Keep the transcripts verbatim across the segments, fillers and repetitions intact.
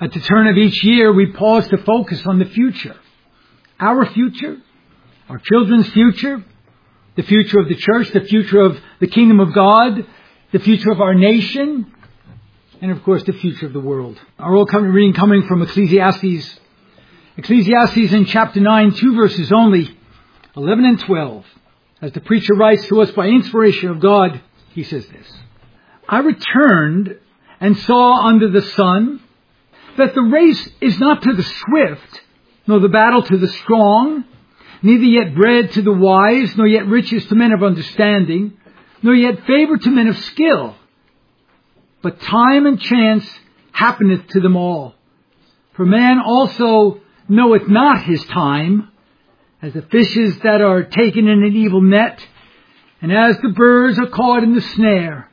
At the turn of each year, we pause to focus on the future. Our future, our children's future, the future of the church, the future of the kingdom of God, the future of our nation, and of course the future of the world. Our Old Covenant reading coming from Ecclesiastes. Ecclesiastes in chapter nine, two verses only, eleven and twelve. As the preacher writes to us by inspiration of God, he says this: I returned and saw under the sun that the race is not to the swift, nor the battle to the strong, neither yet bread to the wise, nor yet riches to men of understanding, nor yet favor to men of skill. But time and chance happeneth to them all. For man also knoweth not his time, as the fishes that are taken in an evil net, and as the birds are caught in the snare,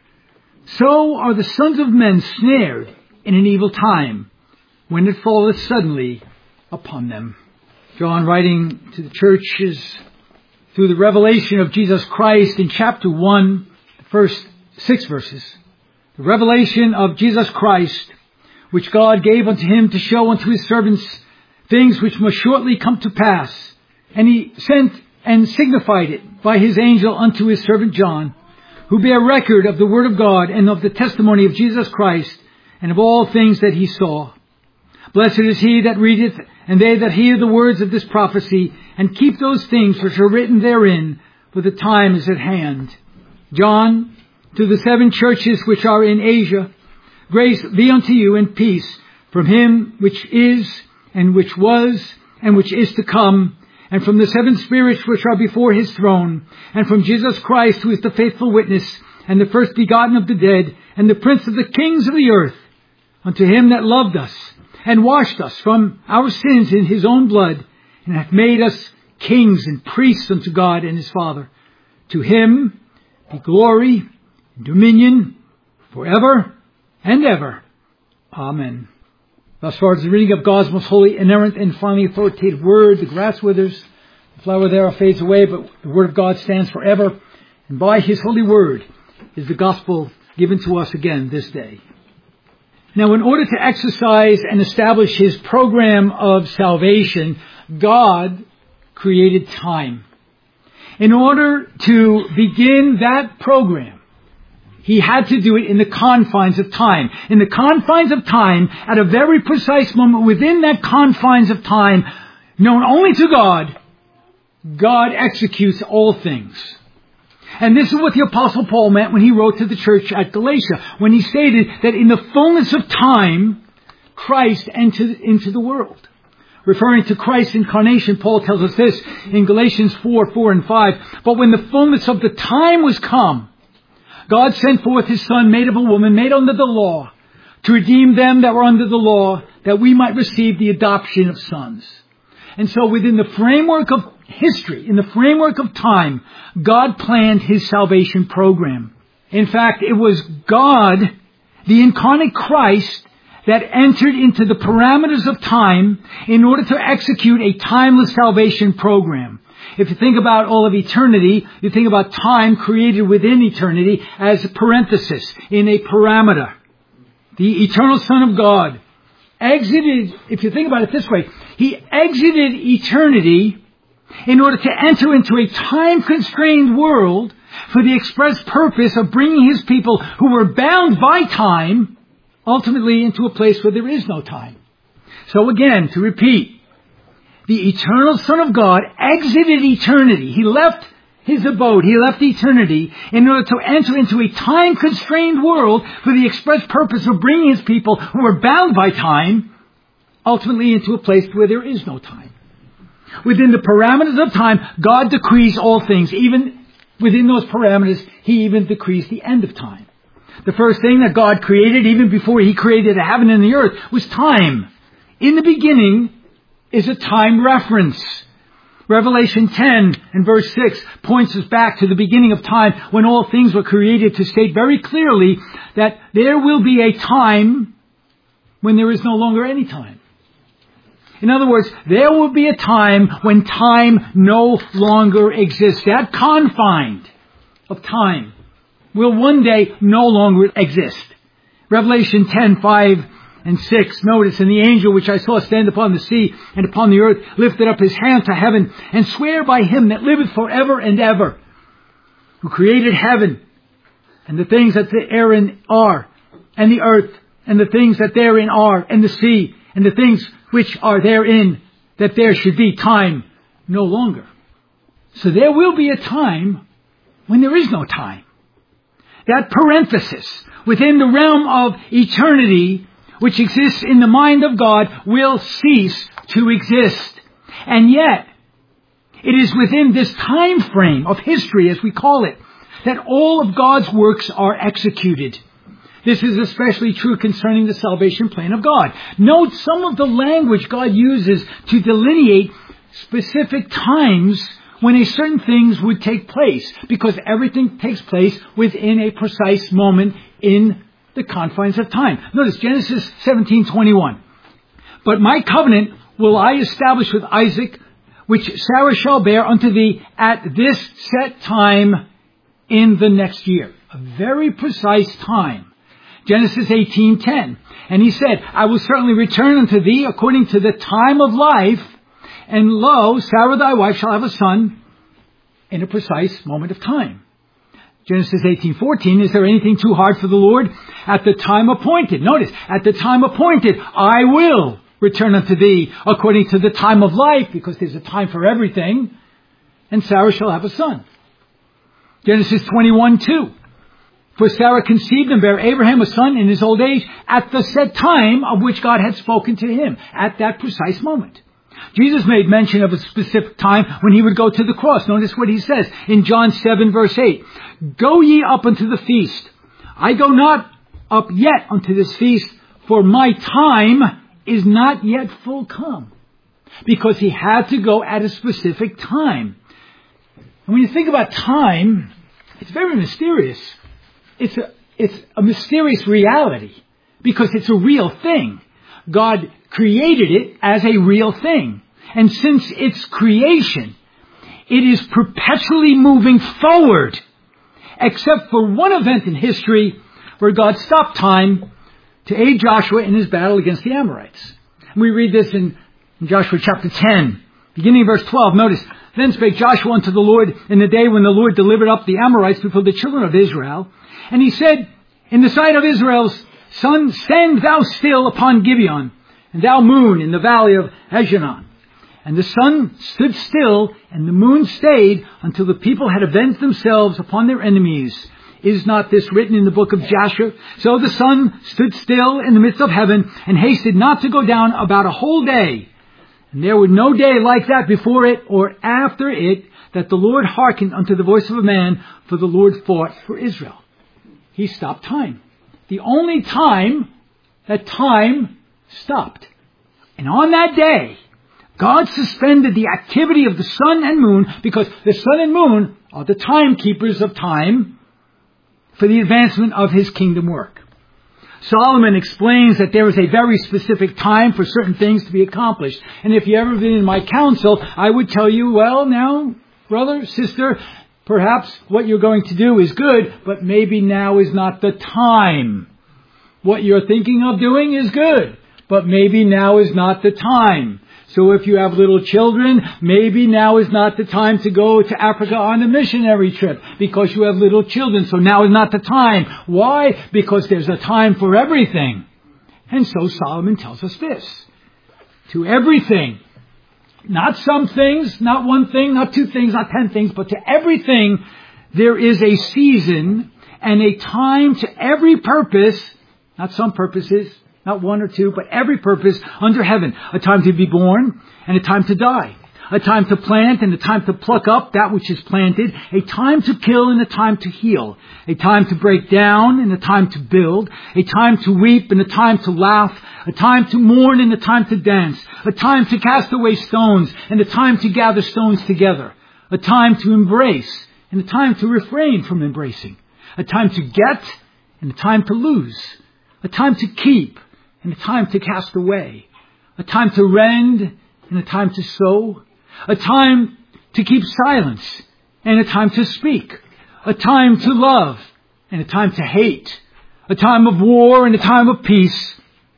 so are the sons of men snared in an evil time, when it falleth suddenly upon them. John, writing to the churches through the revelation of Jesus Christ in chapter one, the first six verses, the revelation of Jesus Christ, which God gave unto him to show unto his servants things which must shortly come to pass. And he sent and signified it by his angel unto his servant John, who bear record of the word of God and of the testimony of Jesus Christ, and of all things that he saw. Blessed is he that readeth, and they that hear the words of this prophecy, and keep those things which are written therein, for the time is at hand. John, to the seven churches which are in Asia, grace be unto you and peace from him which is, and which was, and which is to come, and from the seven spirits which are before his throne, and from Jesus Christ, who is the faithful witness, and the first begotten of the dead, and the prince of the kings of the earth, unto him that loved us, and washed us from our sins in his own blood, and hath made us kings and priests unto God and his Father. To him be glory and dominion forever and ever. Amen. Thus far as the reading of God's most holy, inerrant, and finally authoritative word. The grass withers, the flower thereof fades away, but the word of God stands forever. And by his holy word is the gospel given to us again this day. Now, in order to exercise and establish his program of salvation, God created time. In order to begin that program, he had to do it in the confines of time. In the confines of time, at a very precise moment within that confines of time, known only to God, God executes all things. And this is what the Apostle Paul meant when he wrote to the church at Galatia, when he stated that in the fullness of time, Christ entered into the world. Referring to Christ's incarnation, Paul tells us this in Galatians four, four and five. But when the fullness of the time was come, God sent forth his Son, made of a woman, made under the law, to redeem them that were under the law, that we might receive the adoption of sons. And so within the framework of history, in the framework of time, God planned his salvation program. In fact, it was God, the incarnate Christ, that entered into the parameters of time in order to execute a timeless salvation program. If you think about all of eternity, you think about time created within eternity as a parenthesis, in a parameter. The eternal Son of God exited, if you think about it this way, he exited eternity in order to enter into a time-constrained world for the express purpose of bringing his people who were bound by time ultimately into a place where there is no time. So again, to repeat, the eternal Son of God exited eternity. He left his abode. He left eternity in order to enter into a time-constrained world for the express purpose of bringing his people who were bound by time ultimately into a place where there is no time. Within the parameters of time, God decrees all things. Even within those parameters, he even decrees the end of time. The first thing that God created, even before he created the heaven and the earth, was time. In the beginning is a time reference. Revelation ten and verse six points us back to the beginning of time when all things were created, to state very clearly that there will be a time when there is no longer any time. In other words, there will be a time when time no longer exists. That confine of time will one day no longer exist. Revelation ten, five and six. Notice, and the angel which I saw stand upon the sea and upon the earth lifted up his hand to heaven and sware by him that liveth forever and ever, who created heaven and the things that therein are, and the earth and the things that therein are, and the sea and the things which are therein, that there should be time no longer. So there will be a time when there is no time. That parenthesis within the realm of eternity, which exists in the mind of God, will cease to exist. And yet, it is within this time frame of history, as we call it, that all of God's works are executed. This is especially true concerning the salvation plan of God. Note some of the language God uses to delineate specific times when a certain things would take place, because everything takes place within a precise moment in the confines of time. Notice Genesis seventeen twenty-one. But my covenant will I establish with Isaac, which Sarah shall bear unto thee at this set time in the next year. A very precise time. Genesis eighteen ten. And he said, I will certainly return unto thee according to the time of life, and lo, Sarah thy wife shall have a son in a precise moment of time. Genesis eighteen fourteen, is there anything too hard for the Lord? At the time appointed. Notice, at the time appointed, I will return unto thee according to the time of life, because there's a time for everything, and Sarah shall have a son. Genesis twenty-one two. For Sarah conceived and bare Abraham a son in his old age at the set time of which God had spoken to him, at that precise moment. Jesus made mention of a specific time when he would go to the cross. Notice what he says in John seven verse eight. Go ye up unto the feast. I go not up yet unto this feast, for my time is not yet full come. Because he had to go at a specific time. And when you think about time, it's very mysterious. It's a, it's a mysterious reality, because it's a real thing. God created it as a real thing. And since its creation, it is perpetually moving forward, except for one event in history where God stopped time to aid Joshua in his battle against the Amorites. And we read this in, in Joshua chapter ten, beginning of verse twelve. Notice, then spake Joshua unto the Lord in the day when the Lord delivered up the Amorites before the children of Israel. And he said, in the sight of Israel's son, stand thou still upon Gibeon, and thou moon in the valley of Ajalon. And the sun stood still, and the moon stayed, until the people had avenged themselves upon their enemies. Is not this written in the book of Jasher? So the sun stood still in the midst of heaven, and hasted not to go down about a whole day. And there was no day like that before it or after it, that the Lord hearkened unto the voice of a man, for the Lord fought for Israel. He stopped time. The only time that time stopped. And on that day, God suspended the activity of the sun and moon, because the sun and moon are the timekeepers of time for the advancement of his kingdom work. Solomon explains that there is a very specific time for certain things to be accomplished. And if you've ever been in my counsel, I would tell you, well, now, brother, sister, perhaps what you're going to do is good, but maybe now is not the time. What you're thinking of doing is good, but maybe now is not the time. So if you have little children, maybe now is not the time to go to Africa on a missionary trip, because you have little children. So now is not the time. Why? Because there's a time for everything. And so Solomon tells us this. To everything. Not some things, not one thing, not two things, not ten things, but to everything there is a season and a time to every purpose, not some purposes, not one or two, but every purpose under heaven. A time to be born and a time to die. A time to plant and a time to pluck up that which is planted. A time to kill and a time to heal. A time to break down and a time to build. A time to weep and a time to laugh. A time to mourn and a time to dance. A time to cast away stones and a time to gather stones together. A time to embrace and a time to refrain from embracing. A time to get and a time to lose. A time to keep and a time to cast away. A time to rend and a time to sow. A time to keep silence and a time to speak. A time to love and a time to hate. A time of war and a time of peace.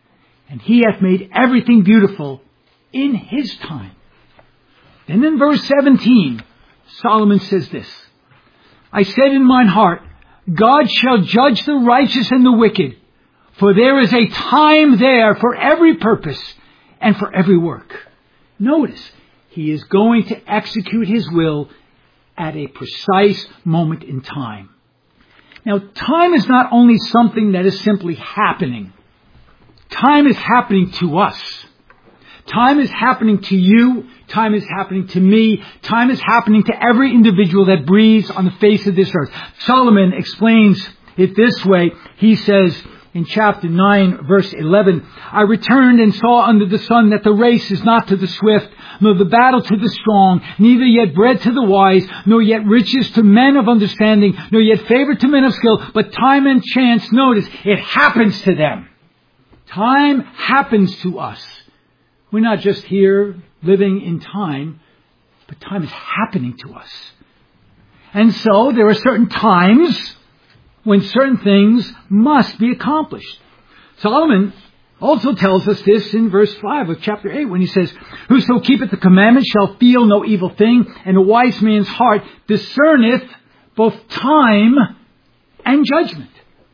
and he hath made everything beautiful in his time. Then in verse seventeen, Solomon says this, I said in mine heart, God shall judge the righteous and the wicked, for there is a time there for every purpose and for every work. Notice, he is going to execute his will at a precise moment in time. Now, time is not only something that is simply happening. Time is happening to us. Time is happening to you. Time is happening to me. Time is happening to every individual that breathes on the face of this earth. Solomon explains it this way. He says in chapter nine, verse eleven, I returned and saw under the sun that the race is not to the swift, nor the battle to the strong, neither yet bread to the wise, nor yet riches to men of understanding, nor yet favor to men of skill, but time and chance, notice, it happens to them. Time happens to us. We're not just here living in time, but time is happening to us. And so there are certain times when certain things must be accomplished. Solomon also tells us this in verse five of chapter eight when he says, whoso keepeth the commandments shall feel no evil thing, and a wise man's heart discerneth both time and judgment.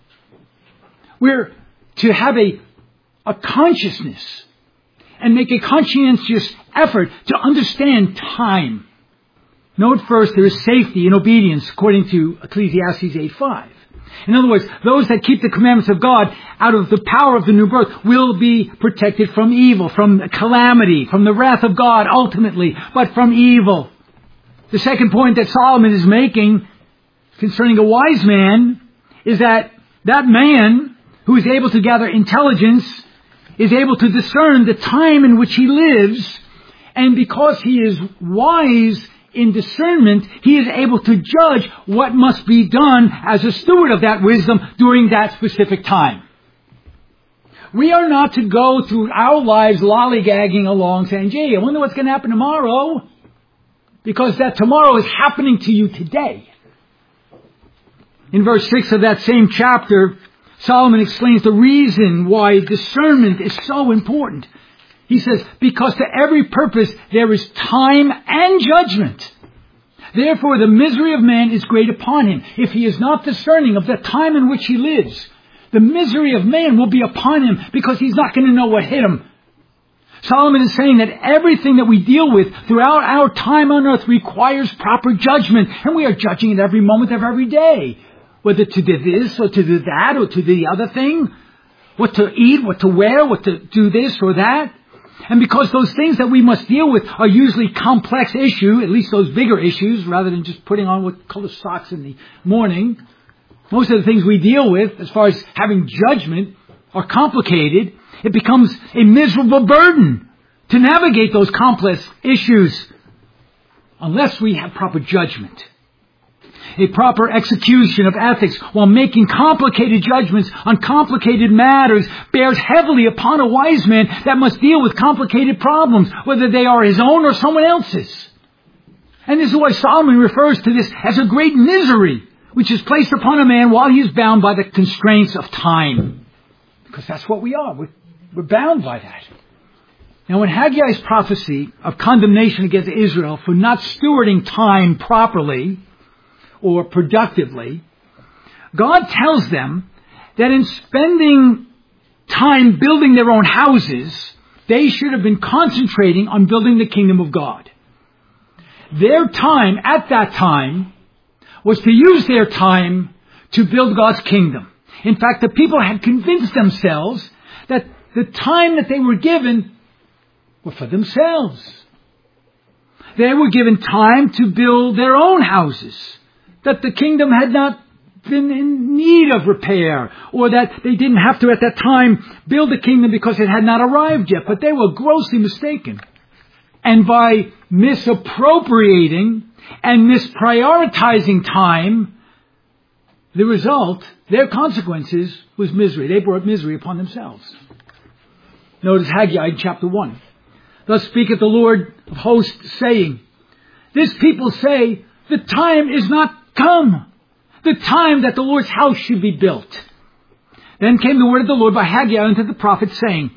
We're to have a, a consciousness and make a conscientious effort to understand time. Note first, there is safety in obedience according to Ecclesiastes eight five. In other words, those that keep the commandments of God out of the power of the new birth will be protected from evil, from calamity, from the wrath of God ultimately, but from evil. The second point that Solomon is making concerning a wise man is that that man who is able to gather intelligence is able to discern the time in which he lives, and because he is wise in discernment, he is able to judge what must be done as a steward of that wisdom during that specific time. We are not to go through our lives lollygagging along saying, gee, I wonder what's going to happen tomorrow, because that tomorrow is happening to you today. In verse six of that same chapter, Solomon explains the reason why discernment is so important. He says, because to every purpose there is time and judgment. Therefore the misery of man is great upon him. If he is not discerning of the time in which he lives, the misery of man will be upon him because he's not going to know what hit him. Solomon is saying that everything that we deal with throughout our time on earth requires proper judgment. And we are judging it every moment of every day. Whether to do this or to do that or to do the other thing. What to eat, what to wear, what to do this or that. And because those things that we must deal with are usually complex issue, at least those bigger issues, rather than just putting on what color socks in the morning, most of the things we deal with, as far as having judgment, are complicated. It becomes a miserable burden to navigate those complex issues unless we have proper judgment. A proper execution of ethics while making complicated judgments on complicated matters bears heavily upon a wise man that must deal with complicated problems, whether they are his own or someone else's. And this is why Solomon refers to this as a great misery, which is placed upon a man while he is bound by the constraints of time. Because that's what we are. We're, we're bound by that. Now, in Haggai's prophecy of condemnation against Israel for not stewarding time properly, or productively, God tells them that in spending time building their own houses, they should have been concentrating on building the kingdom of God. Their time at that time was to use their time to build God's kingdom. In fact, the people had convinced themselves that the time that they were given were for themselves. They were given time to build their own houses. That the kingdom had not been in need of repair, or that they didn't have to at that time build the kingdom because it had not arrived yet. But they were grossly mistaken. And by misappropriating and misprioritizing time, the result, their consequences, was misery. They brought misery upon themselves. Notice Haggai in chapter one. Thus speaketh the Lord of hosts, saying, this people say, the time is not come, the time that the Lord's house should be built. Then came the word of the Lord by Haggai unto the prophet, saying,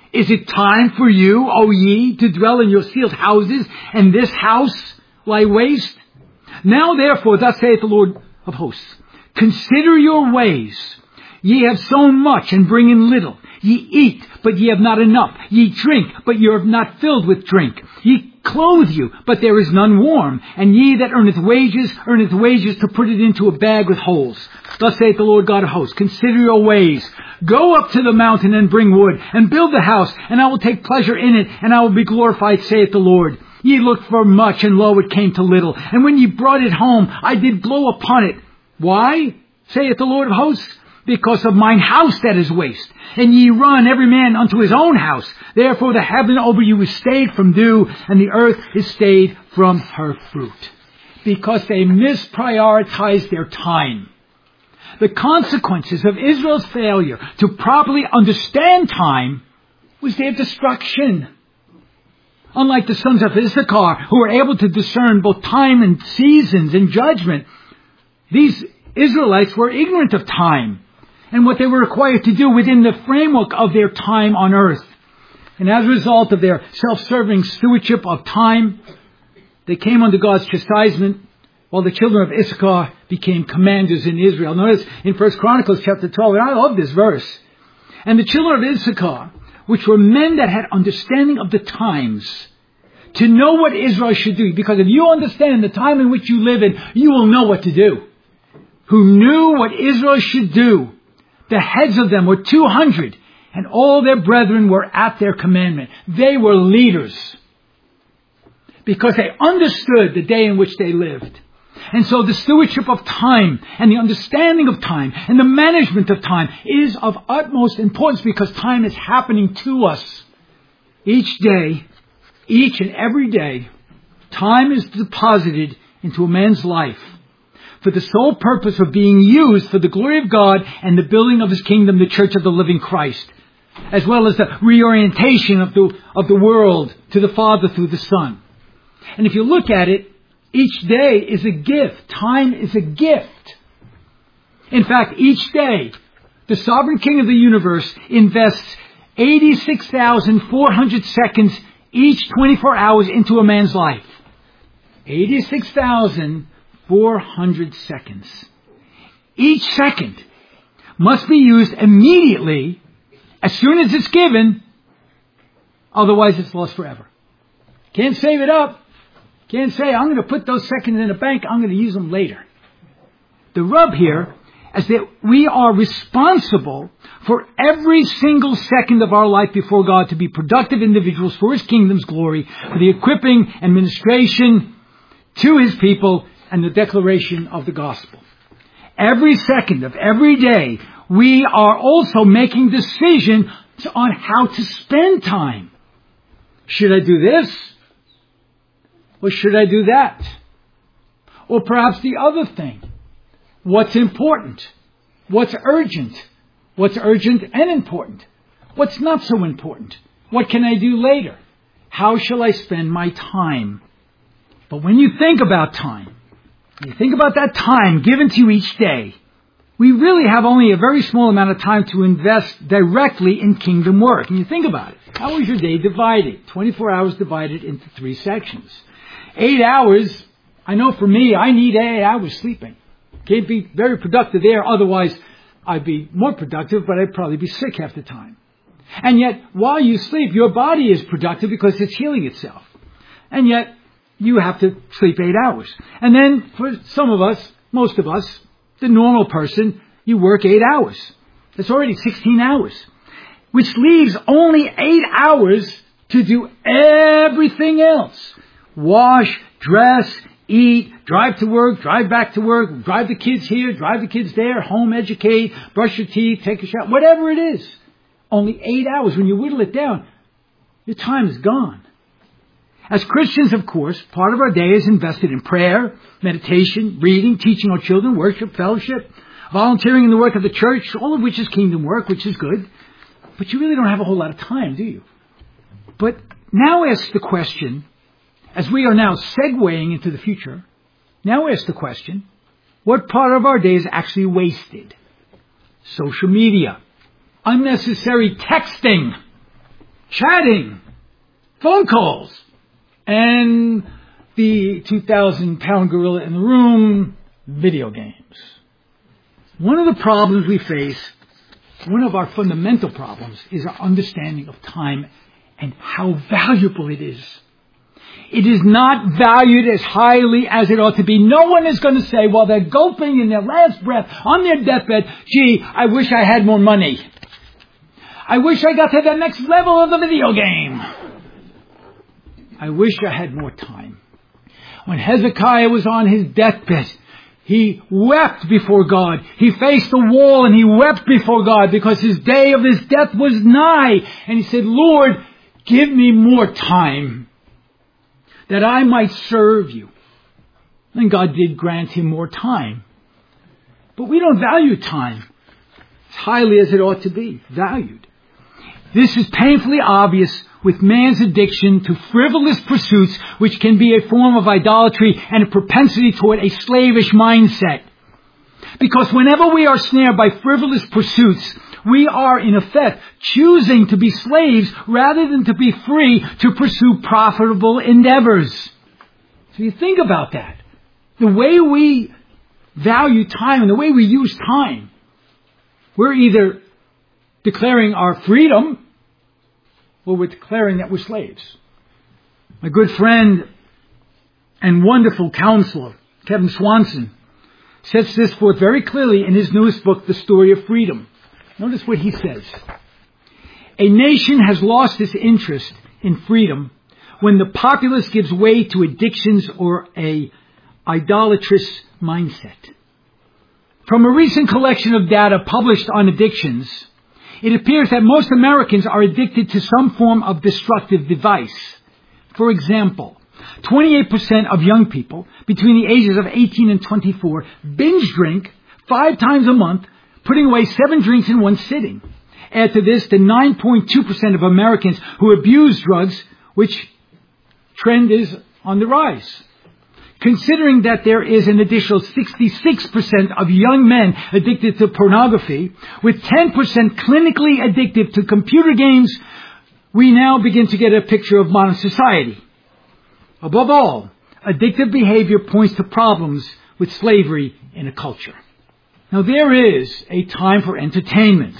Is it time for you, O ye, to dwell in your sealed houses, and this house lie waste? Now therefore, thus saith the Lord of hosts, consider your ways. Ye have sown much, and bring in little. Ye eat, but ye have not enough. Ye drink, but ye are not filled with drink. Ye clothe you, but there is none warm. And ye that earneth wages, earneth wages to put it into a bag with holes. Thus saith the Lord God of hosts, consider your ways. Go up to the mountain and bring wood, and build the house, and I will take pleasure in it, and I will be glorified, saith the Lord. Ye looked for much, and lo, it came to little. And when ye brought it home, I did blow upon it. Why, saith the Lord of hosts? Because of mine house that is waste. And ye run every man unto his own house. Therefore the heaven over you is stayed from dew, and the earth is stayed from her fruit. Because they misprioritized their time. The consequences of Israel's failure to properly understand time was their destruction. Unlike the sons of Issachar, who were able to discern both time and seasons and judgment, these Israelites were ignorant of time and what they were required to do within the framework of their time on earth. And as a result of their self-serving stewardship of time, they came under God's chastisement, while the children of Issachar became commanders in Israel. Notice in First Chronicles chapter twelve, and I love this verse. And the children of Issachar, which were men that had understanding of the times, to know what Israel should do. Because if you understand the time in which you live in, you will know what to do. Who knew what Israel should do. The heads of them were two hundred, and all their brethren were at their commandment. They were leaders, because they understood the day in which they lived. And so the stewardship of time, and the understanding of time, and the management of time is of utmost importance, because time is happening to us. Each day, each and every day, time is deposited into a man's life for the sole purpose of being used for the glory of God and the building of His kingdom, the church of the living Christ, as well as the reorientation of the, of the world to the Father through the Son. And if you look at it, each day is a gift. Time is a gift. In fact, each day, the sovereign King of the universe invests eighty-six thousand four hundred seconds each twenty-four hours into a man's life. eighty-six thousand four hundred seconds. Each second must be used immediately as soon as it's given. Otherwise, it's lost forever. Can't save it up. Can't say, I'm going to put those seconds in a bank, I'm going to use them later. The rub here is that we are responsible for every single second of our life before God to be productive individuals for His kingdom's glory, for the equipping and ministration to His people and the declaration of the gospel. Every second of every day, we are also making decisions on how to spend time. Should I do this? Or should I do that? Or perhaps the other thing. What's important? What's urgent? What's urgent and important? What's not so important? What can I do later? How shall I spend my time? But when you think about time, when you think about that time given to you each day, we really have only a very small amount of time to invest directly in kingdom work. And you think about it. How is your day divided? twenty-four hours divided into three sections. Eight hours, I know for me, I need eight hours sleeping. Can't be very productive there, otherwise I'd be more productive, but I'd probably be sick half the time. And yet, while you sleep, your body is productive because it's healing itself. And yet, you have to sleep eight hours. And then, for some of us, most of us, the normal person, you work eight hours. That's already sixteen hours. Which leaves only eight hours to do everything else. Wash, dress, eat, drive to work, drive back to work, drive the kids here, drive the kids there, home educate, brush your teeth, take a shower, whatever it is. Only eight hours. When you whittle it down, your time is gone. As Christians, of course, part of our day is invested in prayer, meditation, reading, teaching our children, worship, fellowship, volunteering in the work of the church, all of which is kingdom work, which is good. But you really don't have a whole lot of time, do you? But now ask the question, as we are now segueing into the future, now ask the question, what part of our day is actually wasted? Social media, unnecessary texting, chatting, phone calls, and the two thousand pound gorilla in the room, video games. One of the problems we face, one of our fundamental problems, is our understanding of time and how valuable it is. It is not valued as highly as it ought to be. No one is going to say, while they're gulping in their last breath on their deathbed, gee, I wish I had more money. I wish I got to the next level of the video game. I wish I had more time. When Hezekiah was on his deathbed, he wept before God. He faced the wall and he wept before God because his day of his death was nigh. And he said, Lord, give me more time that I might serve you. And God did grant him more time. But we don't value time as highly as it ought to be valued. This is painfully obvious with man's addiction to frivolous pursuits, which can be a form of idolatry and a propensity toward a slavish mindset. Because whenever we are snared by frivolous pursuits, we are in effect choosing to be slaves rather than to be free to pursue profitable endeavors. So you think about that. The way we value time and the way we use time, we're either declaring our freedom or we're declaring that we're slaves. My good friend and wonderful counselor, Kevin Swanson, sets this forth very clearly in his newest book, The Story of Freedom. Notice what he says. A nation has lost its interest in freedom when the populace gives way to addictions or a idolatrous mindset. From a recent collection of data published on addictions, it appears that most Americans are addicted to some form of destructive device. For example, twenty-eight percent of young people between the ages of eighteen and twenty-four binge drink five times a month, putting away seven drinks in one sitting. Add to this the nine point two percent of Americans who abuse drugs, which trend is on the rise. Considering that there is an additional sixty-six percent of young men addicted to pornography, with ten percent clinically addicted to computer games, we now begin to get a picture of modern society. Above all, addictive behavior points to problems with slavery in a culture. Now, there is a time for entertainment,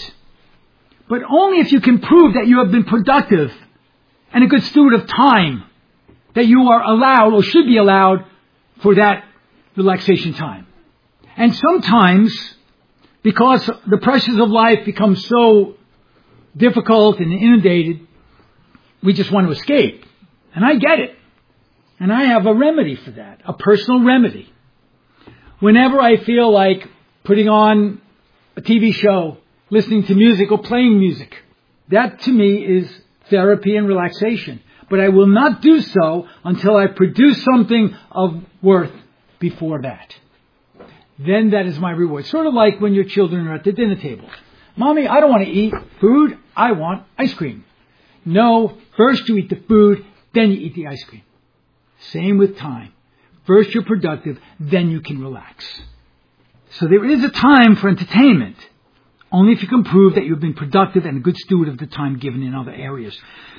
but only if you can prove that you have been productive and a good steward of time, that you are allowed or should be allowed for that relaxation time. And sometimes, because the pressures of life become so difficult and inundated, we just want to escape. And I get it. And I have a remedy for that, a personal remedy. Whenever I feel like putting on a T V show, listening to music or playing music, that to me is therapy and relaxation. But I will not do so until I produce something of worth before that. Then that is my reward. Sort of like when your children are at the dinner table. Mommy, I don't want to eat food. I want ice cream. No, first you eat the food, then you eat the ice cream. Same with time. First you're productive, then you can relax. So there is a time for entertainment, only if you can prove that you've been productive and a good steward of the time given in other areas.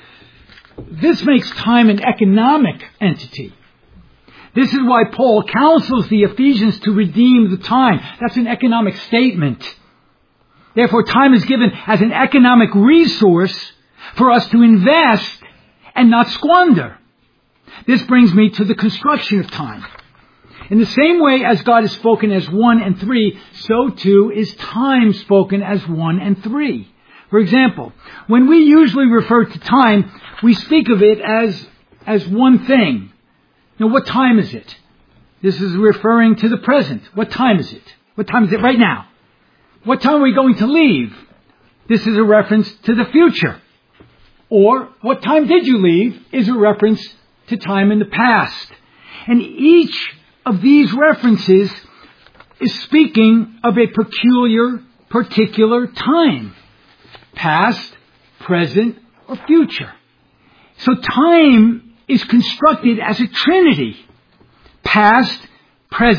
This makes time an economic entity. This is why Paul counsels the Ephesians to redeem the time. That's an economic statement. Therefore, time is given as an economic resource for us to invest and not squander. This brings me to the construction of time. In the same way as God is spoken as one and three, so too is time spoken as one and three. For example, when we usually refer to time, we speak of it as, as one thing. Now, what time is it? This is referring to the present. What time is it? What time is it right now? What time are we going to leave? This is a reference to the future. Or, what time did you leave is a reference to time in the past. And each of these references is speaking of a peculiar, particular time. Past, present, or future. So time is constructed as a trinity. Past, present,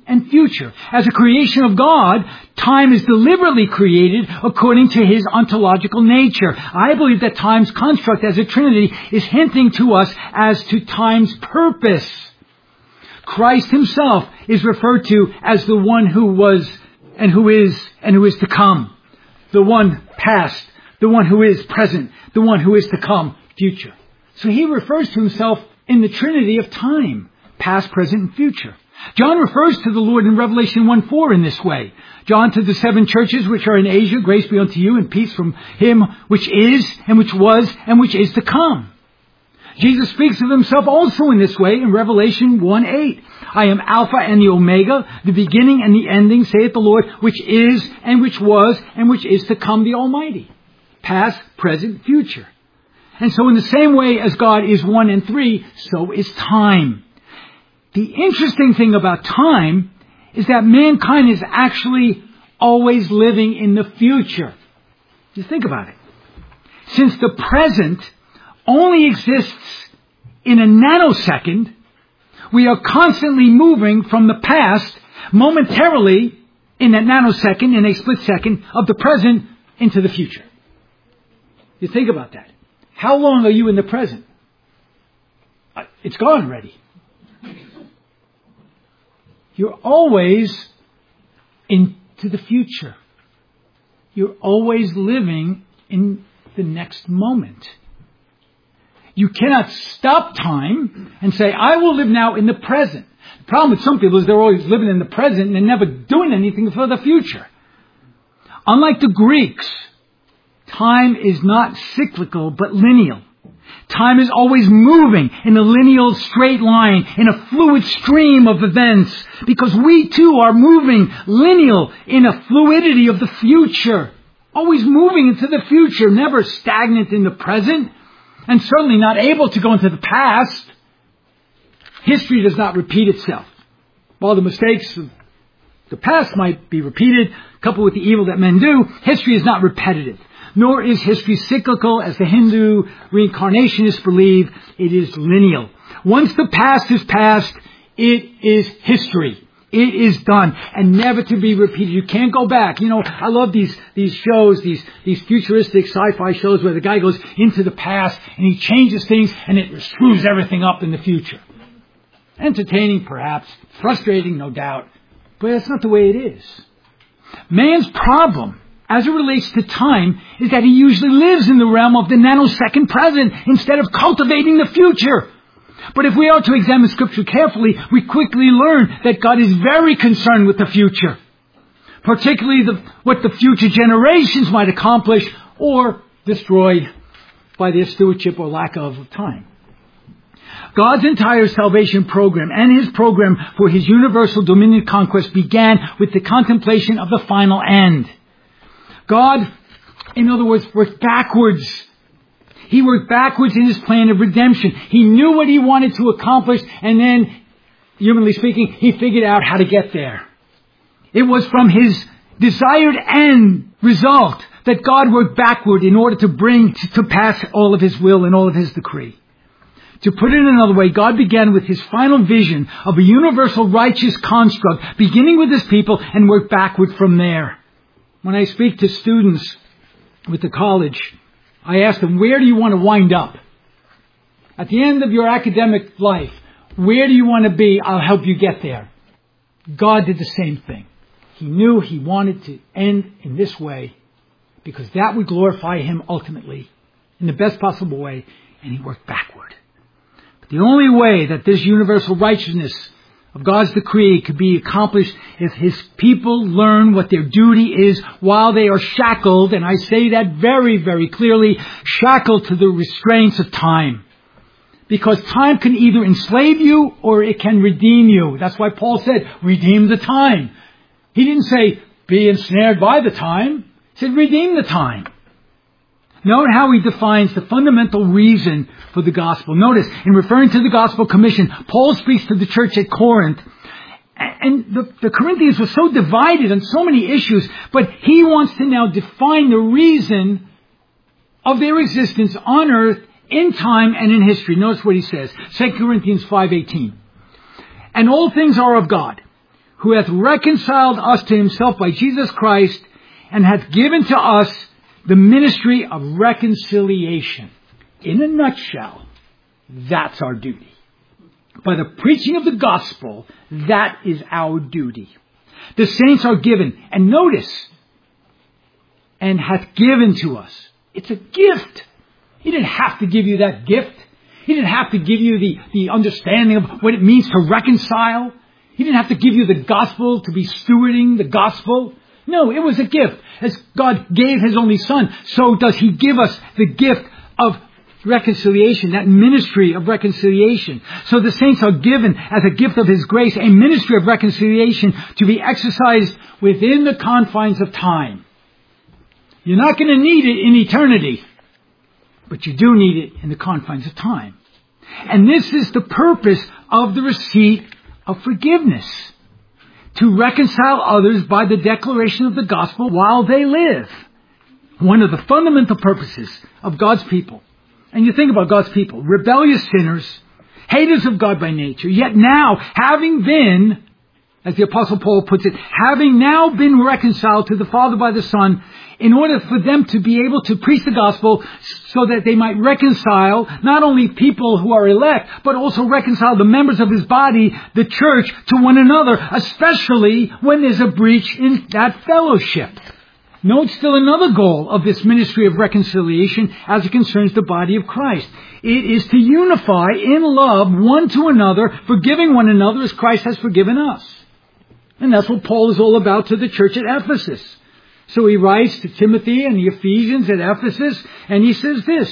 and future. As a creation of God, time is deliberately created according to His ontological nature. I believe that time's construct as a trinity is hinting to us as to time's purpose. Christ Himself is referred to as the one who was and who is and who is to come. The one past, the one who is present, the one who is to come, future. So He refers to Himself in the trinity of time, past, present, and future. John refers to the Lord in Revelation one four in this way. John, to the seven churches which are in Asia, grace be unto you and peace from Him which is and which was and which is to come. Jesus speaks of Himself also in this way in Revelation one eight. I am Alpha and the Omega, the beginning and the ending, saith the Lord, which is and which was and which is to come, the Almighty. Past, present, future. And so in the same way as God is one and three, so is time. The interesting thing about time is that mankind is actually always living in the future. Just think about it. Since the present only exists in a nanosecond, we are constantly moving from the past momentarily in that nanosecond, in a split second, of the present into the future. You think about that. How long are you in the present? It's gone already. You're always into the future. You're always living in the next moment. You cannot stop time and say, I will live now in the present. The problem with some people is they're always living in the present and they're never doing anything for the future. Unlike the Greeks, time is not cyclical but lineal. Time is always moving in a lineal straight line, in a fluid stream of events, because we too are moving lineal in a fluidity of the future. Always moving into the future, never stagnant in the present, and certainly not able to go into the past. History does not repeat itself. While the mistakes of the past might be repeated, coupled with the evil that men do, history is not repetitive. Nor is history cyclical, as the Hindu reincarnationists believe. It is lineal. Once the past is past, it is history. It is done and never to be repeated. You can't go back. You know, I love these these shows, these these futuristic sci-fi shows where the guy goes into the past and he changes things and it screws everything up in the future. Entertaining, perhaps. Frustrating, no doubt. But that's not the way it is. Man's problem, as it relates to time, is that he usually lives in the realm of the nanosecond present instead of cultivating the future. But if we are to examine Scripture carefully, we quickly learn that God is very concerned with the future. Particularly the, what the future generations might accomplish or destroy by their stewardship or lack of time. God's entire salvation program and His program for His universal dominion conquest began with the contemplation of the final end. God, in other words, worked backwards. He worked backwards in His plan of redemption. He knew what He wanted to accomplish, and then, humanly speaking, He figured out how to get there. It was from His desired end result that God worked backward in order to bring to pass all of His will and all of His decree. To put it another way, God began with His final vision of a universal righteous construct, beginning with His people, and worked backward from there. When I speak to students with the college, I ask them, where do you want to wind up? At the end of your academic life, where do you want to be? I'll help you get there. God did the same thing. He knew He wanted to end in this way because that would glorify Him ultimately in the best possible way, and He worked backward. But the only way that this universal righteousness of God's decree could be accomplished if His people learn what their duty is while they are shackled, and I say that very, very clearly, shackled to the restraints of time. Because time can either enslave you or it can redeem you. That's why Paul said, redeem the time. He didn't say, be ensnared by the time. He said, redeem the time. Note how he defines the fundamental reason for the gospel. Notice, in referring to the gospel commission, Paul speaks to the church at Corinth. And the, the Corinthians were so divided on so many issues, but he wants to now define the reason of their existence on earth, in time, and in history. Notice what he says. Second Corinthians five eighteen. And all things are of God, who hath reconciled us to himself by Jesus Christ, and hath given to us the ministry of reconciliation. In a nutshell, that's our duty. By the preaching of the gospel, that is our duty. The saints are given, and notice, and hath given to us. It's a gift. He didn't have to give you that gift. He didn't have to give you the, the understanding of what it means to reconcile. He didn't have to give you the gospel to be stewarding the gospel. No, it was a gift. As God gave His only Son, so does He give us the gift of reconciliation, that ministry of reconciliation. So the saints are given as a gift of His grace, a ministry of reconciliation to be exercised within the confines of time. You're not going to need it in eternity, but you do need it in the confines of time. And this is the purpose of the receipt of forgiveness. To reconcile others by the declaration of the gospel while they live. One of the fundamental purposes of God's people. And you think about God's people, rebellious sinners, haters of God by nature, yet now having been, as the Apostle Paul puts it, having now been reconciled to the Father by the Son, in order for them to be able to preach the gospel so that they might reconcile not only people who are elect, but also reconcile the members of His body, the church, to one another, especially when there's a breach in that fellowship. Note still another goal of this ministry of reconciliation as it concerns the body of Christ. It is to unify in love one to another, forgiving one another as Christ has forgiven us. And that's what Paul is all about to the church at Ephesus. So he writes to Timothy and the Ephesians at Ephesus, and he says this,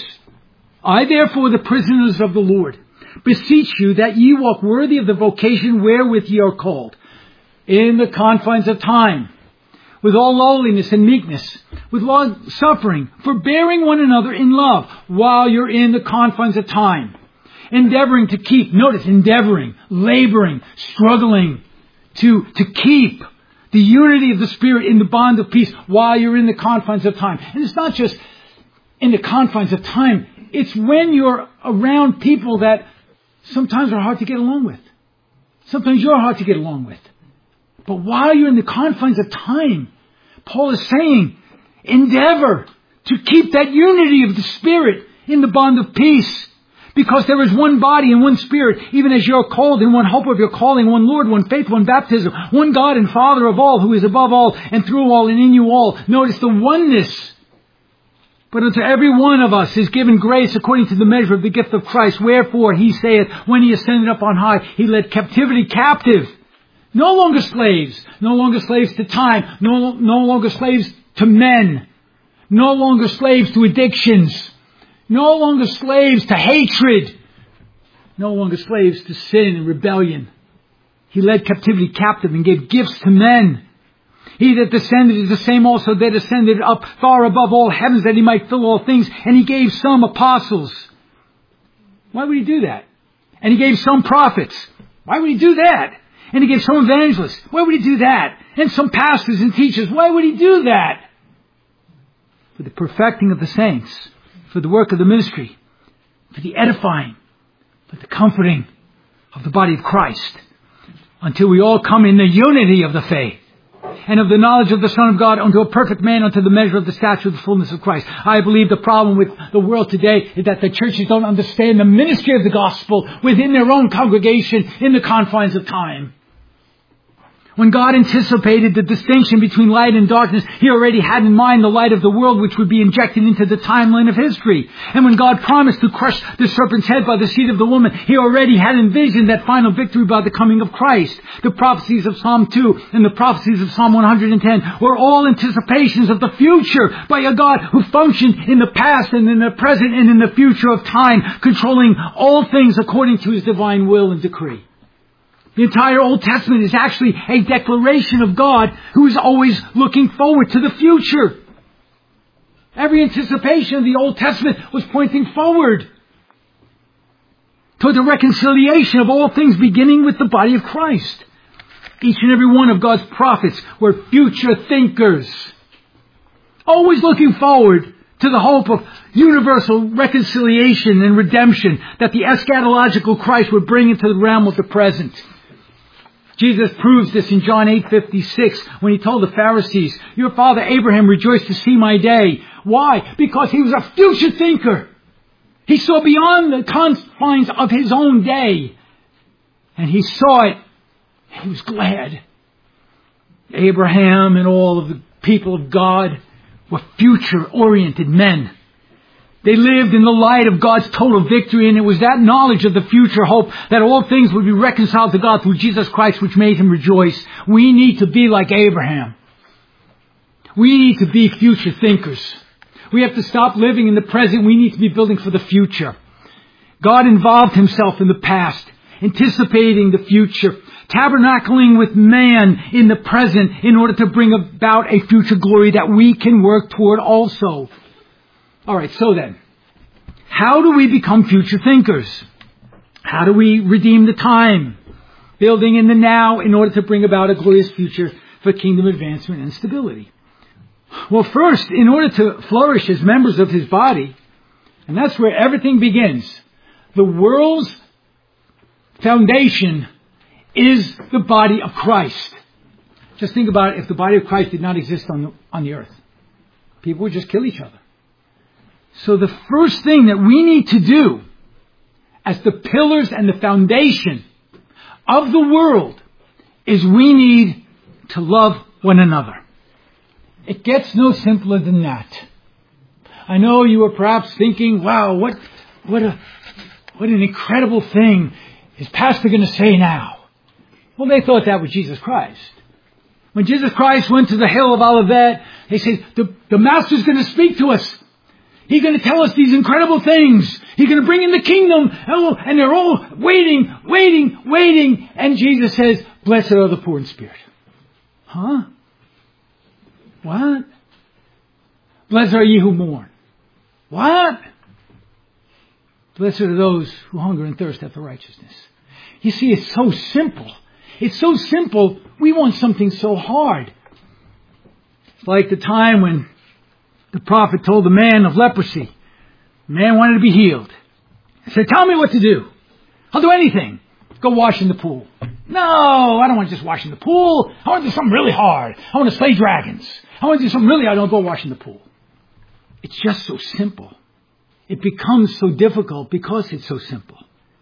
I therefore, the prisoners of the Lord, beseech you that ye walk worthy of the vocation wherewith ye are called, in the confines of time, with all lowliness and meekness, with long suffering, forbearing one another in love, while you're in the confines of time, endeavoring to keep, notice, endeavoring, laboring, struggling to, to keep the unity of the Spirit in the bond of peace while you're in the confines of time. And it's not just in the confines of time. It's when you're around people that sometimes are hard to get along with. Sometimes you're hard to get along with. But while you're in the confines of time, Paul is saying, endeavor to keep that unity of the Spirit in the bond of peace. Because there is one body and one Spirit, even as you're called in one hope of your calling, one Lord, one faith, one baptism, one God and Father of all, who is above all and through all and in you all. Notice the oneness. But unto every one of us is given grace according to the measure of the gift of Christ. Wherefore he saith, when he ascended up on high, he led captivity captive. No longer slaves. No longer slaves to time. No, no longer slaves to men. No longer slaves to addictions. No longer slaves to hatred. No longer slaves to sin and rebellion. He led captivity captive and gave gifts to men. He that descended is the same also that ascended up far above all heavens that he might fill all things. And he gave some apostles. Why would he do that? And he gave some prophets. Why would he do that? And he gave some evangelists. Why would he do that? And some pastors and teachers. Why would he do that? For the perfecting of the saints. For the work of the ministry, for the edifying, for the comforting of the body of Christ, until we all come in the unity of the faith and of the knowledge of the Son of God unto a perfect man, unto the measure of the stature of the fullness of Christ. I believe the problem with the world today is that the churches don't understand the ministry of the gospel within their own congregation in the confines of time. When God anticipated the distinction between light and darkness, He already had in mind the light of the world which would be injected into the timeline of history. And when God promised to crush the serpent's head by the seed of the woman, He already had envisioned that final victory by the coming of Christ. The prophecies of Psalm two and the prophecies of Psalm one hundred ten were all anticipations of the future by a God who functioned in the past and in the present and in the future of time, controlling all things according to His divine will and decree. The entire Old Testament is actually a declaration of God who is always looking forward to the future. Every anticipation of the Old Testament was pointing forward toward the reconciliation of all things, beginning with the body of Christ. Each and every one of God's prophets were future thinkers, always looking forward to the hope of universal reconciliation and redemption that the eschatological Christ would bring into the realm of the present. Jesus proves this in John eight fifty-six when he told the Pharisees, your father Abraham rejoiced to see my day. Why? Because he was a future thinker. He saw beyond the confines of his own day. And he saw it. He was glad. Abraham and all of the people of God were future-oriented men. They lived in the light of God's total victory, and it was that knowledge of the future hope that all things would be reconciled to God through Jesus Christ which made him rejoice. We need to be like Abraham. We need to be future thinkers. We have to stop living in the present. We need to be building for the future. God involved himself in the past, anticipating the future, tabernacling with man in the present in order to bring about a future glory that we can work toward also. All right, so then, how do we become future thinkers? How do we redeem the time, building in the now in order to bring about a glorious future for kingdom advancement and stability? Well, first, in order to flourish as members of his body, and that's where everything begins, the world's foundation is the body of Christ. Just think about it, if the body of Christ did not exist on the, on the earth, people would just kill each other. So the first thing that we need to do as the pillars and the foundation of the world is we need to love one another. It gets no simpler than that. I know you are perhaps thinking, wow, what, what a, what an incredible thing is Pastor going to say now? Well, they thought that with Jesus Christ. When Jesus Christ went to the hill of Olivet, they said, the, the Master's going to speak to us. He's going to tell us these incredible things. He's going to bring in the kingdom. And they're all waiting, waiting, waiting. And Jesus says, blessed are the poor in spirit. Huh? What? Blessed are ye who mourn. What? Blessed are those who hunger and thirst after righteousness. You see, it's so simple. It's so simple, we want something so hard. It's like the time when the prophet told the man of leprosy. The man wanted to be healed. He said, tell me what to do. I'll do anything. Go wash in the pool. No, I don't want to just wash in the pool. I want to do something really hard. I want to slay dragons. I want to do something really hard. I don't go wash in the pool. It's just so simple. It becomes so difficult because it's so simple.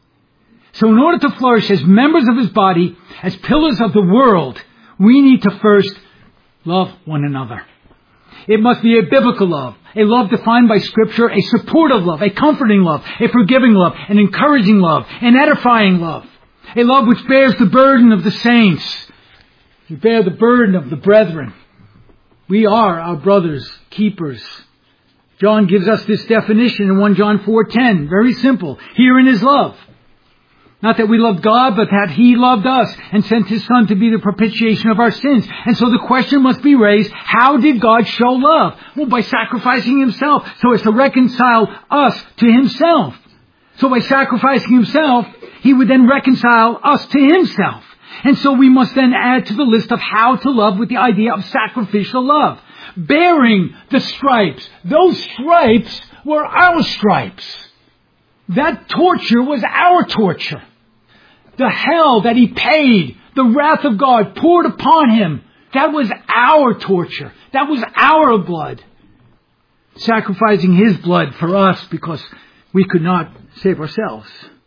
So in order to flourish as members of his body, as pillars of the world, we need to first love one another. It must be a biblical love, a love defined by Scripture, a supportive love, a comforting love, a forgiving love, an encouraging love, an edifying love, a love which bears the burden of the saints. We bear the burden of the brethren. We are our brother's keepers. John gives us this definition in First John four ten. Very simple. Herein is love. Not that we loved God, but that He loved us and sent His Son to be the propitiation of our sins. And so the question must be raised, how did God show love? Well, by sacrificing Himself so as to reconcile us to Himself. So by sacrificing Himself, He would then reconcile us to Himself. And so we must then add to the list of how to love with the idea of sacrificial love. Bearing the stripes. Those stripes were our stripes. That torture was our torture. The hell that He paid, the wrath of God poured upon Him, that was our torture. That was our blood. Sacrificing His blood for us because we could not save ourselves.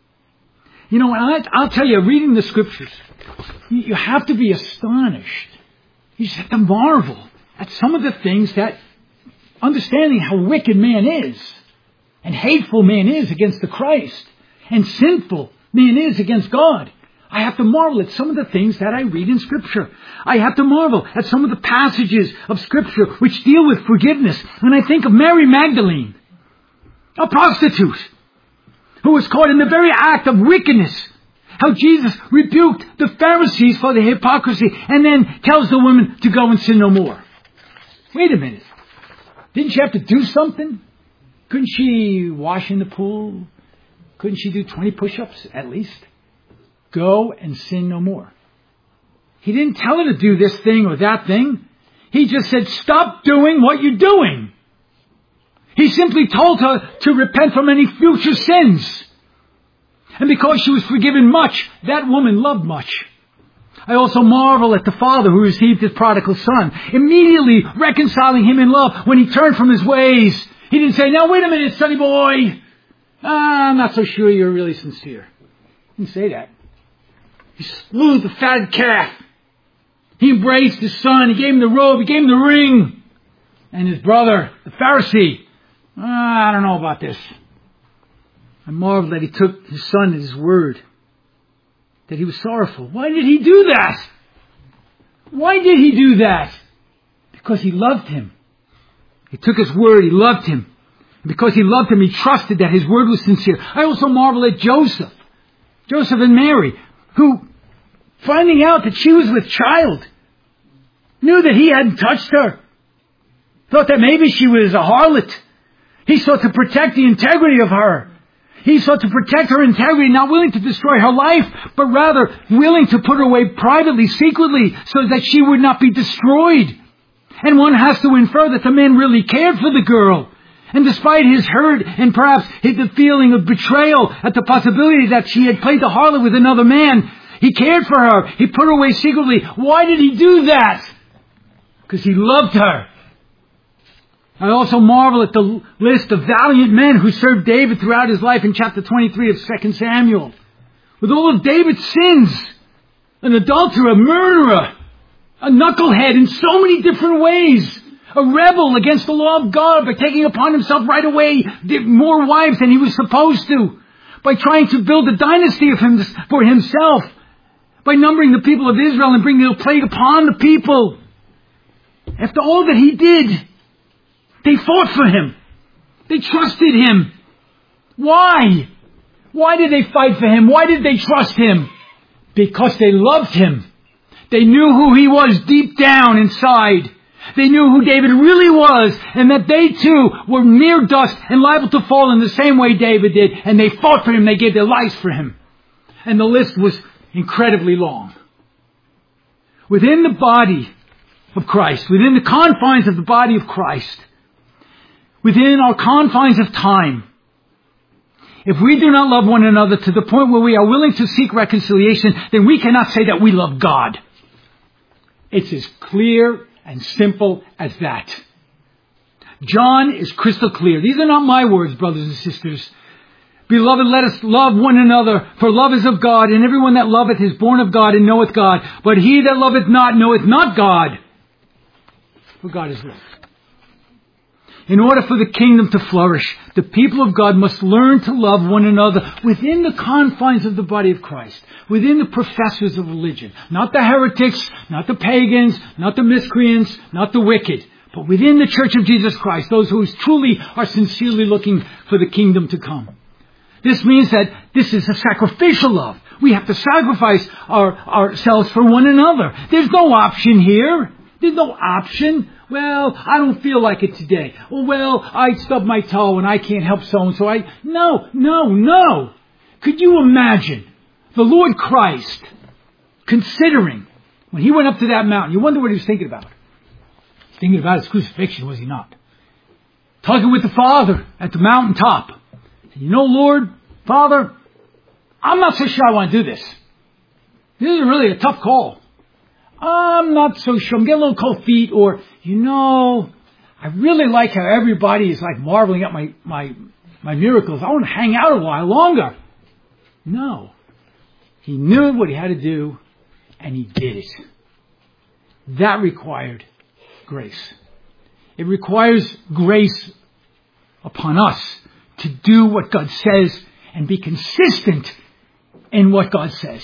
You know, I, I'll tell you, reading the Scriptures, you have to be astonished. You just have to marvel at some of the things that, understanding how wicked man is, and hateful man is against the Christ, and sinful man is against God. I have to marvel at some of the things that I read in Scripture. I have to marvel at some of the passages of Scripture which deal with forgiveness. When I think of Mary Magdalene, a prostitute, who was caught in the very act of wickedness, how Jesus rebuked the Pharisees for their hypocrisy and then tells the woman to go and sin no more. Wait a minute. Didn't she have to do something? Couldn't she wash in the pool? Couldn't she do twenty push-ups at least? Go and sin no more. He didn't tell her to do this thing or that thing. He just said, stop doing what you're doing. He simply told her to repent from any future sins. And because she was forgiven much, that woman loved much. I also marvel at the father who received his prodigal son, immediately reconciling him in love when he turned from his ways. He didn't say, now wait a minute, sonny boy. Ah, I'm not so sure you're really sincere. He didn't say that. He slew the fatted calf. He embraced his son. He gave him the robe. He gave him the ring. And his brother, the Pharisee, ah, I don't know about this. I marvel that he took his son at his word. That he was sorrowful. Why did he do that? Why did he do that? Because he loved him. He took his word. He loved him. And because he loved him, he trusted that his word was sincere. I also marvel at Joseph. Joseph and Mary, who, finding out that she was with child, knew that he hadn't touched her. Thought that maybe she was a harlot. He sought to protect the integrity of her. He sought to protect her integrity, not willing to destroy her life, but rather willing to put her away privately, secretly, so that she would not be destroyed. And one has to infer that the man really cared for the girl. And despite his hurt and perhaps the feeling of betrayal at the possibility that she had played the harlot with another man, he cared for her. He put her away secretly. Why did he do that? Because he loved her. I also marvel at the list of valiant men who served David throughout his life in chapter twenty-three of Second Samuel. With all of David's sins, an adulterer, a murderer, a knucklehead in so many different ways, a rebel against the law of God by taking upon himself right away more wives than he was supposed to, by trying to build a dynasty of him for himself, by numbering the people of Israel and bringing a plague upon the people. After all that he did, they fought for him. They trusted him. Why? Why did they fight for him? Why did they trust him? Because they loved him. They knew who he was deep down inside. They knew who David really was, and that they too were mere dust and liable to fall in the same way David did. And they fought for him. They gave their lives for him. And the list was incredibly long. Within the body of Christ, within the confines of the body of Christ, within our confines of time, if we do not love one another to the point where we are willing to seek reconciliation, then we cannot say that we love God. It's as clear and simple as that. John is crystal clear. These are not my words, brothers and sisters. Beloved, let us love one another, for love is of God, and everyone that loveth is born of God and knoweth God. But he that loveth not knoweth not God, for God is love. In order for the kingdom to flourish, the people of God must learn to love one another within the confines of the body of Christ, within the professors of religion. Not the heretics, not the pagans, not the miscreants, not the wicked, but within the church of Jesus Christ, those who truly are sincerely looking for the kingdom to come. This means that this is a sacrificial love. We have to sacrifice our, ourselves for one another. There's no option here. There's no option. Well, I don't feel like it today. Oh, well, I stubbed my toe and I can't help so-and-so. I, no, no, no. Could you imagine the Lord Christ considering when he went up to that mountain? You wonder what he was thinking about. He's thinking about his crucifixion, was he not? Talking with the Father at the mountaintop. You know, Lord, Father, I'm not so sure I want to do this. This is really a tough call. I'm not so sure. I'm getting a little cold feet. Or, you know, I really like how everybody is like marveling at my, my, my miracles. I want to hang out a while longer. No. He knew what he had to do, and he did it. That required grace. It requires grace upon us to do what God says and be consistent in what God says.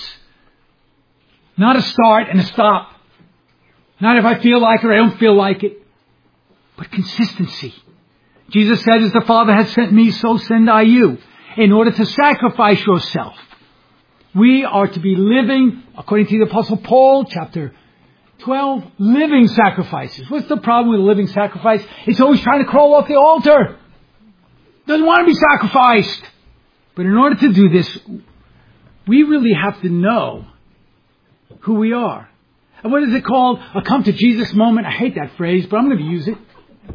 Not a start and a stop. Not if I feel like it or I don't feel like it. But consistency. Jesus said, as the Father has sent me, so send I you. In order to sacrifice yourself. We are to be living, according to the Apostle Paul, chapter twelve, living sacrifices. What's the problem with a living sacrifice? It's always trying to crawl off the altar. Doesn't want to be sacrificed. But in order to do this, we really have to know who we are. And what is it called? A come to Jesus moment. I hate that phrase, but I'm going to use it.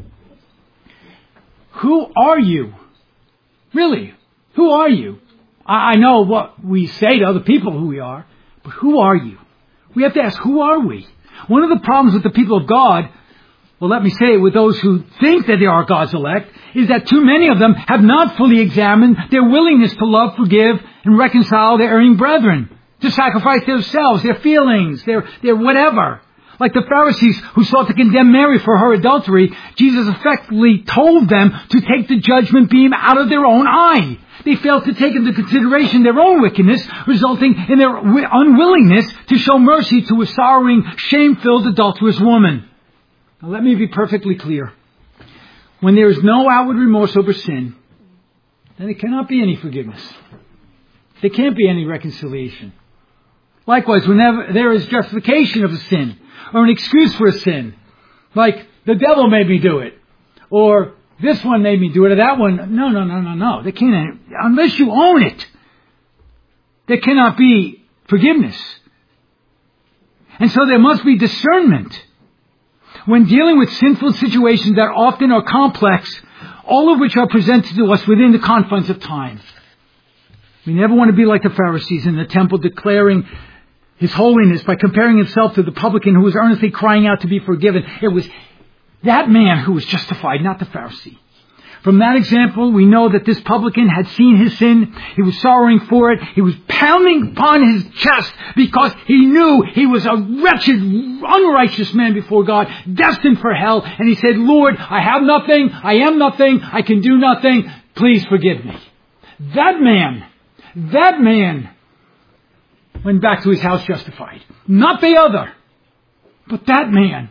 Who are you? Really? Who are you? I know what we say to other people who we are, but who are you? We have to ask, who are we? One of the problems with the people of God, well, let me say it with those who think that they are God's elect, is that too many of them have not fully examined their willingness to love, forgive, and reconcile their erring brethren, to sacrifice themselves, their feelings, their, their whatever. Like the Pharisees who sought to condemn Mary for her adultery, Jesus effectively told them to take the judgment beam out of their own eye. They failed to take into consideration their own wickedness, resulting in their unwillingness to show mercy to a sorrowing, shame-filled, adulterous woman. Now let me be perfectly clear. When there is no outward remorse over sin, then there cannot be any forgiveness. There can't be any reconciliation. Likewise, whenever there is justification of a sin, or an excuse for a sin, like the devil made me do it, or this one made me do it, or that one, no, no, no, no, no. They can't, unless you own it, there cannot be forgiveness. And so there must be discernment. When dealing with sinful situations that often are complex, all of which are presented to us within the confines of time. We never want to be like the Pharisees in the temple declaring His holiness by comparing himself to the publican who was earnestly crying out to be forgiven. It was that man who was justified, not the Pharisee. From that example, we know that this publican had seen his sin. He was sorrowing for it. He was pounding upon his chest because he knew he was a wretched, unrighteous man before God, destined for hell. And he said, Lord, I have nothing. I am nothing. I can do nothing. Please forgive me. That man, that man went back to his house justified. Not the other, but that man.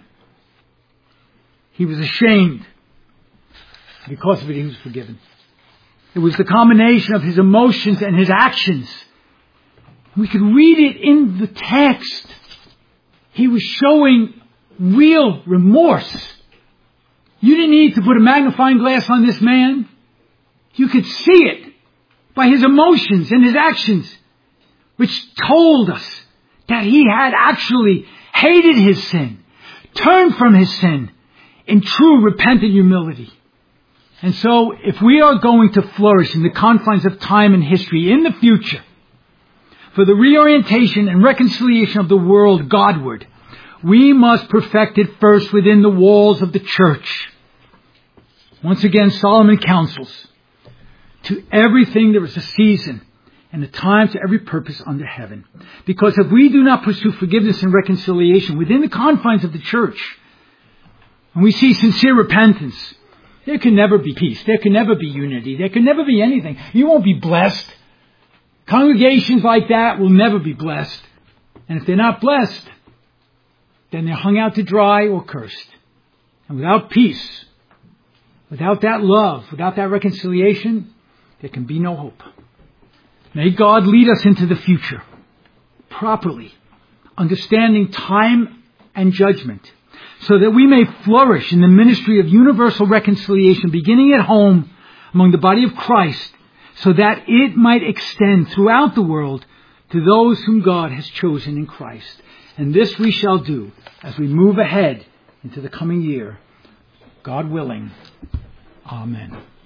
He was ashamed. Because of it, he was forgiven. It was the combination of his emotions and his actions. We could read it in the text. He was showing real remorse. You didn't need to put a magnifying glass on this man. You could see it by his emotions and his actions, which told us that he had actually hated his sin, turned from his sin in true repentant humility. And so, if we are going to flourish in the confines of time and history in the future, for the reorientation and reconciliation of the world Godward, we must perfect it first within the walls of the church. Once again, Solomon counsels, to everything there is a season and a time to every purpose under heaven. Because if we do not pursue forgiveness and reconciliation within the confines of the church, and we see sincere repentance, there can never be peace. There can never be unity. There can never be anything. You won't be blessed. Congregations like that will never be blessed. And if they're not blessed, then they're hung out to dry or cursed. And without peace, without that love, without that reconciliation, there can be no hope. May God lead us into the future properly, understanding time and judgment, so that we may flourish in the ministry of universal reconciliation, beginning at home among the body of Christ, so that it might extend throughout the world to those whom God has chosen in Christ. And this we shall do as we move ahead into the coming year. God willing. Amen.